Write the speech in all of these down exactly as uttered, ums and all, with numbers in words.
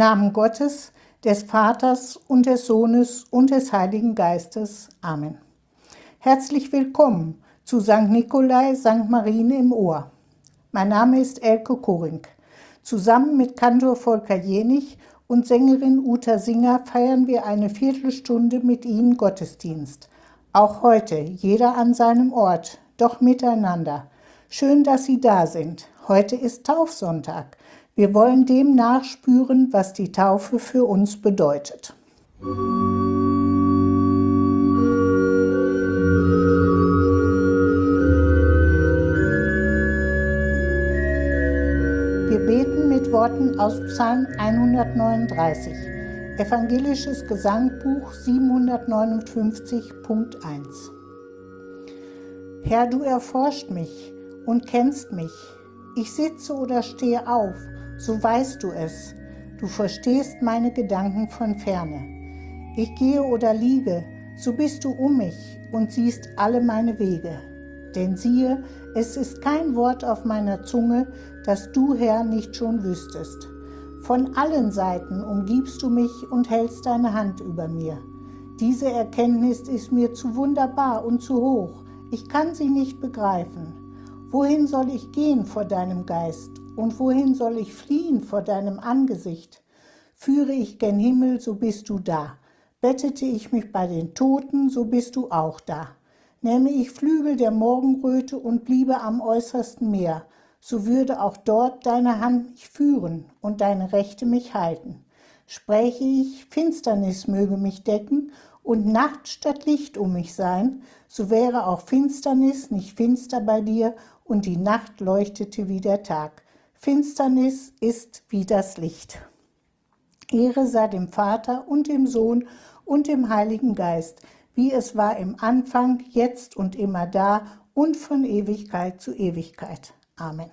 Namen Gottes, des Vaters und des Sohnes und des Heiligen Geistes. Amen. Herzlich willkommen zu Sankt Nikolai, Sankt Marien im Ohr. Mein Name ist Elke Koring. Zusammen mit Kantor Volker Jenich und Sängerin Uta Singer feiern wir eine Viertelstunde mit Ihnen Gottesdienst. Auch heute, jeder an seinem Ort, doch miteinander. Schön, dass Sie da sind. Heute ist Taufsonntag. Wir wollen dem nachspüren, was die Taufe für uns bedeutet. Wir beten mit Worten aus Psalm hundertneununddreißig, Evangelisches Gesangbuch siebenhundertneunundfünfzig, Punkt eins. Herr, du erforscht mich und kennst mich. Ich sitze oder stehe auf, so weißt du es. Du verstehst meine Gedanken von ferne. Ich gehe oder liege, so bist du um mich und siehst alle meine Wege. Denn siehe, es ist kein Wort auf meiner Zunge, das du, Herr, nicht schon wüsstest. Von allen Seiten umgibst du mich und hältst deine Hand über mir. Diese Erkenntnis ist mir zu wunderbar und zu hoch. Ich kann sie nicht begreifen. Wohin soll ich gehen vor deinem Geist? Und wohin soll ich fliehen vor deinem Angesicht? Führe ich gen Himmel, so bist du da. Bettete ich mich bei den Toten, so bist du auch da. Nähme ich Flügel der Morgenröte und bliebe am äußersten Meer, so würde auch dort deine Hand mich führen und deine Rechte mich halten. Spräche ich, Finsternis möge mich decken und Nacht statt Licht um mich sein, so wäre auch Finsternis nicht finster bei dir und die Nacht leuchtete wie der Tag. Finsternis ist wie das Licht. Ehre sei dem Vater und dem Sohn und dem Heiligen Geist, wie es war im Anfang, jetzt und immer da und von Ewigkeit zu Ewigkeit. Amen.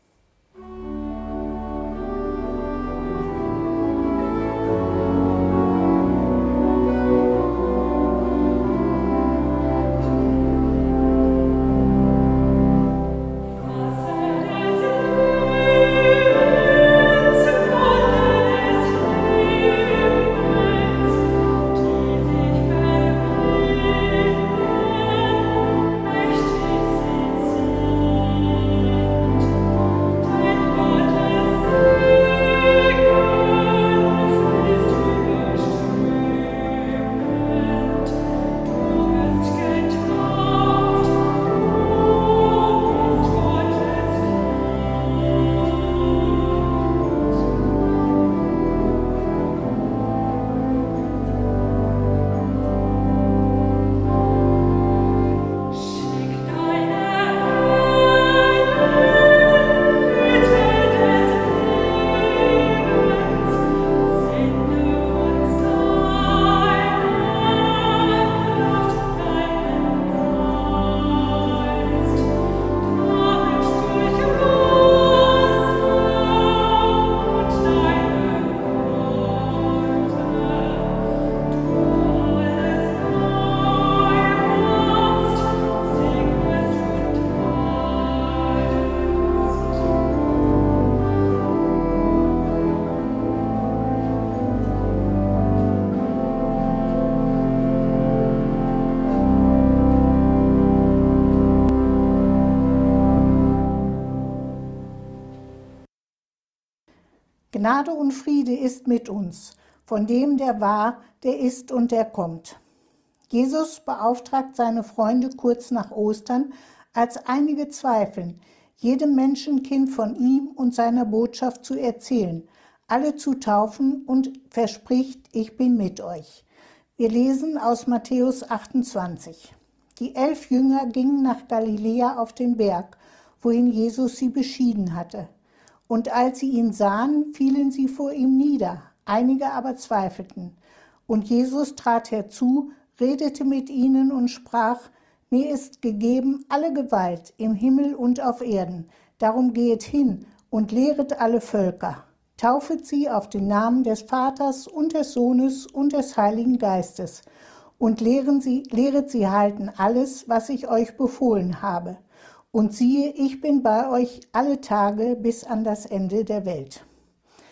Gnade und Friede ist mit uns, von dem, der war, der ist und der kommt. Jesus beauftragt seine Freunde kurz nach Ostern, als einige zweifeln, jedem Menschenkind von ihm und seiner Botschaft zu erzählen, alle zu taufen und verspricht, ich bin mit euch. Wir lesen aus Matthäus achtundzwanzig. Die elf Jünger gingen nach Galiläa auf den Berg, wohin Jesus sie beschieden hatte. Und als sie ihn sahen, fielen sie vor ihm nieder, einige aber zweifelten. Und Jesus trat herzu, redete mit ihnen und sprach, mir ist gegeben alle Gewalt im Himmel und auf Erden. Darum gehet hin und lehret alle Völker. Taufet sie auf den Namen des Vaters und des Sohnes und des Heiligen Geistes und lehren sie, lehret sie halten alles, was ich euch befohlen habe. Und siehe, ich bin bei euch alle Tage bis an das Ende der Welt.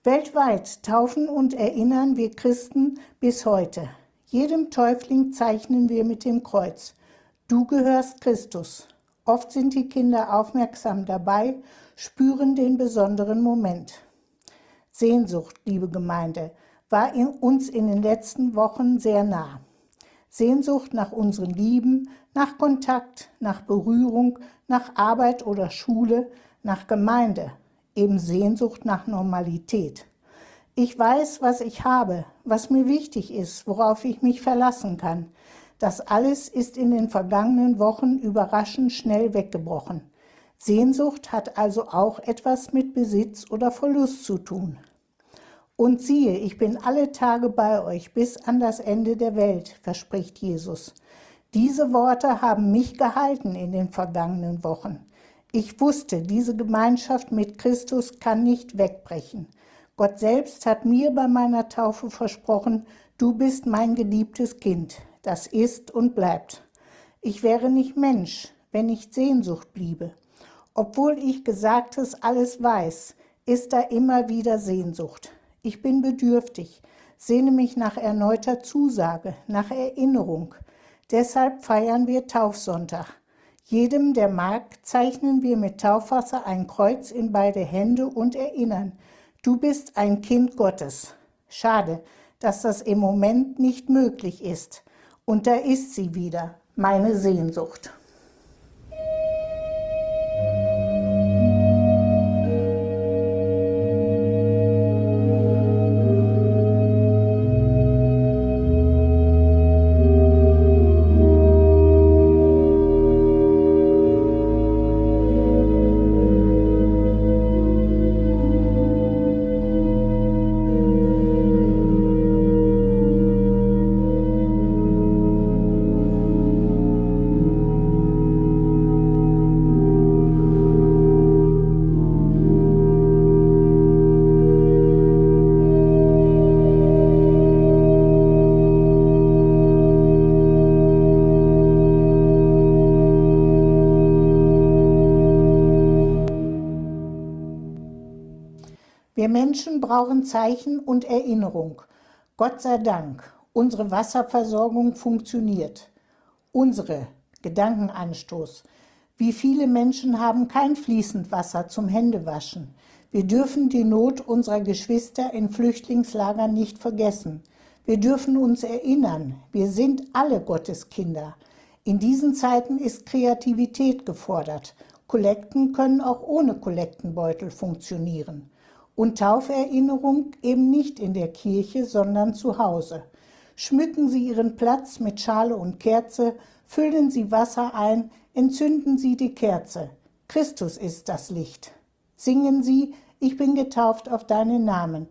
Weltweit taufen und erinnern wir Christen bis heute. Jedem Täufling zeichnen wir mit dem Kreuz: Du gehörst Christus. Oft sind die Kinder aufmerksam dabei, spüren den besonderen Moment. Sehnsucht, liebe Gemeinde, war in uns in den letzten Wochen sehr nah. Sehnsucht nach unseren Lieben, nach Kontakt, nach Berührung, nach Arbeit oder Schule, nach Gemeinde, eben Sehnsucht nach Normalität. Ich weiß, was ich habe, was mir wichtig ist, worauf ich mich verlassen kann. Das alles ist in den vergangenen Wochen überraschend schnell weggebrochen. Sehnsucht hat also auch etwas mit Besitz oder Verlust zu tun. Und siehe, ich bin alle Tage bei euch bis an das Ende der Welt, verspricht Jesus. Diese Worte haben mich gehalten in den vergangenen Wochen. Ich wusste, diese Gemeinschaft mit Christus kann nicht wegbrechen. Gott selbst hat mir bei meiner Taufe versprochen, du bist mein geliebtes Kind. Das ist und bleibt. Ich wäre nicht Mensch, wenn nicht Sehnsucht bliebe. Obwohl ich Gesagtes alles weiß, ist da immer wieder Sehnsucht. Ich bin bedürftig, sehne mich nach erneuter Zusage, nach Erinnerung. Deshalb feiern wir Taufsonntag. Jedem, der mag, zeichnen wir mit Taufwasser ein Kreuz in beide Hände und erinnern: Du bist ein Kind Gottes. Schade, dass das im Moment nicht möglich ist. Und da ist sie wieder, meine Sehnsucht. Wir Menschen brauchen Zeichen und Erinnerung. Gott sei Dank, unsere Wasserversorgung funktioniert. Unsere Gedankenanstoß. Wie viele Menschen haben kein fließend Wasser zum Händewaschen? Wir dürfen die Not unserer Geschwister in Flüchtlingslagern nicht vergessen. Wir dürfen uns erinnern, wir sind alle Gottes Kinder. In diesen Zeiten ist Kreativität gefordert. Kollekten können auch ohne Kollektenbeutel funktionieren. Und Tauferinnerung eben nicht in der Kirche, sondern zu Hause. Schmücken Sie Ihren Platz mit Schale und Kerze, füllen Sie Wasser ein, entzünden Sie die Kerze. Christus ist das Licht. Singen Sie: Ich bin getauft auf deinen Namen,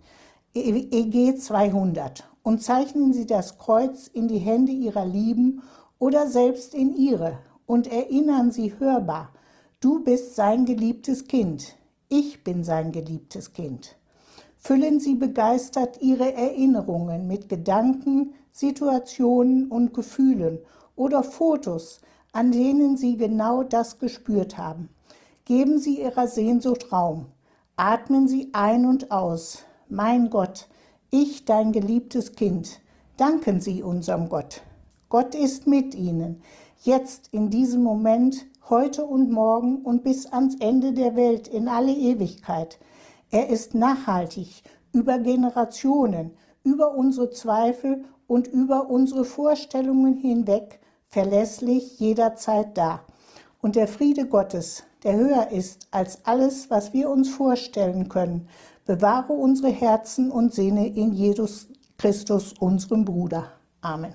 E G zweihundert, und zeichnen Sie das Kreuz in die Hände Ihrer Lieben oder selbst in Ihre und erinnern Sie hörbar: Du bist sein geliebtes Kind. Ich bin sein geliebtes Kind. Füllen Sie begeistert Ihre Erinnerungen mit Gedanken, Situationen und Gefühlen oder Fotos, an denen Sie genau das gespürt haben. Geben Sie Ihrer Sehnsucht Raum. Atmen Sie ein und aus. Mein Gott, ich, dein geliebtes Kind. Danken Sie unserem Gott. Gott ist mit Ihnen, jetzt in diesem Moment, heute und morgen und bis ans Ende der Welt in alle Ewigkeit. Er ist nachhaltig, über Generationen, über unsere Zweifel und über unsere Vorstellungen hinweg, verlässlich jederzeit da. Und der Friede Gottes, der höher ist als alles, was wir uns vorstellen können, bewahre unsere Herzen und Sinne in Jesus Christus, unserem Bruder. Amen.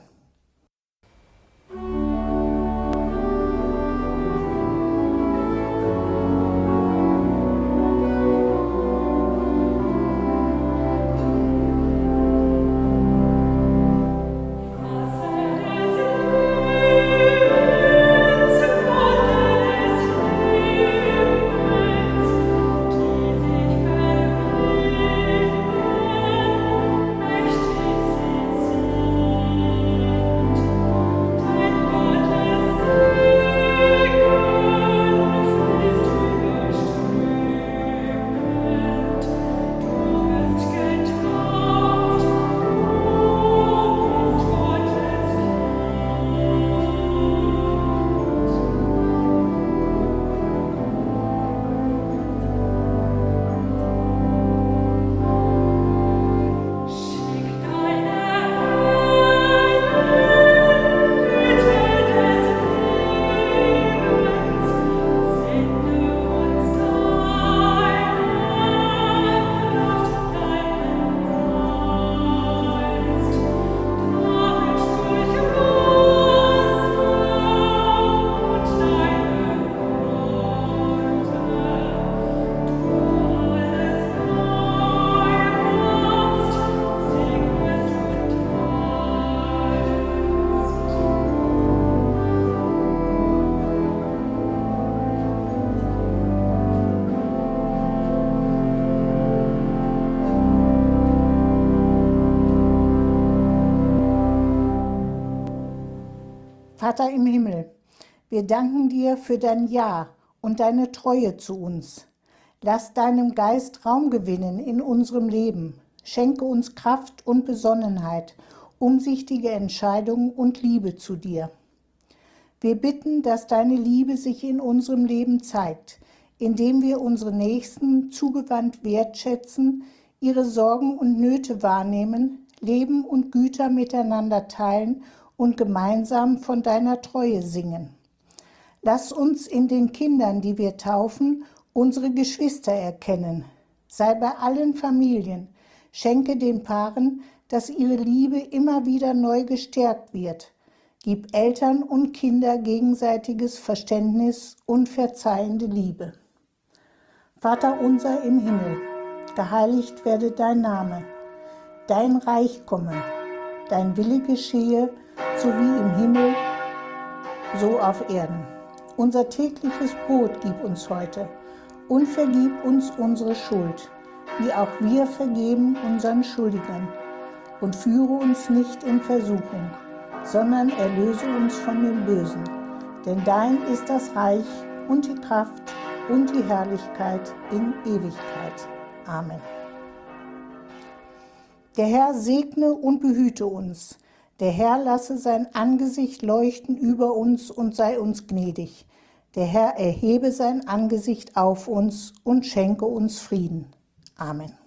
Thank you. Vater im Himmel, wir danken dir für dein Ja und deine Treue zu uns. Lass deinem Geist Raum gewinnen in unserem Leben. Schenke uns Kraft und Besonnenheit, umsichtige Entscheidungen und Liebe zu dir. Wir bitten, dass deine Liebe sich in unserem Leben zeigt, indem wir unsere Nächsten zugewandt wertschätzen, ihre Sorgen und Nöte wahrnehmen, Leben und Güter miteinander teilen und gemeinsam von deiner Treue singen. Lass uns in den Kindern, die wir taufen, unsere Geschwister erkennen. Sei bei allen Familien. Schenke den Paaren, dass ihre Liebe immer wieder neu gestärkt wird. Gib Eltern und Kinder gegenseitiges Verständnis und verzeihende Liebe. Vater unser im Himmel, geheiligt werde dein Name. Dein Reich komme, dein Wille geschehe, so wie im Himmel, so auf Erden. Unser tägliches Brot gib uns heute und vergib uns unsere Schuld, wie auch wir vergeben unseren Schuldigern. Und führe uns nicht in Versuchung, sondern erlöse uns von dem Bösen. Denn dein ist das Reich und die Kraft und die Herrlichkeit in Ewigkeit. Amen. Der Herr segne und behüte uns. Der Herr lasse sein Angesicht leuchten über uns und sei uns gnädig. Der Herr erhebe sein Angesicht auf uns und schenke uns Frieden. Amen.